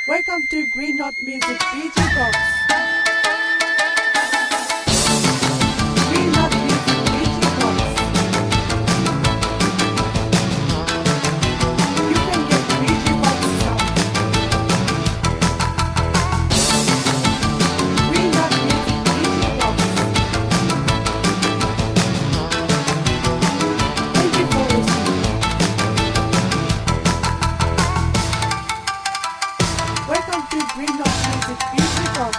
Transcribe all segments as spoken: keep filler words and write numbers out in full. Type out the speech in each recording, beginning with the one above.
Welcome to Green Knot Music D J Box. Green Knot Music D J Box. You can get D J Box sound. Green Knot Music D J Box. Thank you for listening. Welcome to Green Knot Music D J Box.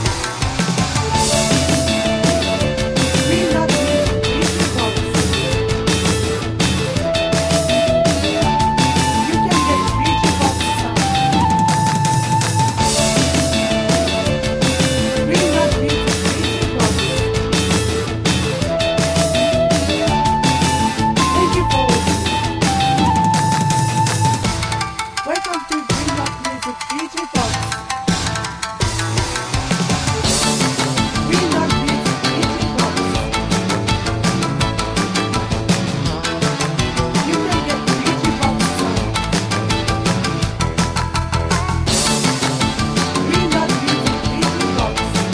Green Knot Music D J Box. You can get D J Box sound. Green Knot Music D J Box. Thank you for listening. Welcome to Green Knot Music D J Box. Green Knot Music D J Box. You can get D J Box sound. Green Knot Music D J Box.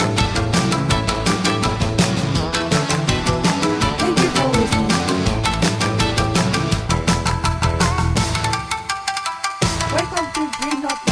Thank you for listening. Welcome to Green Knot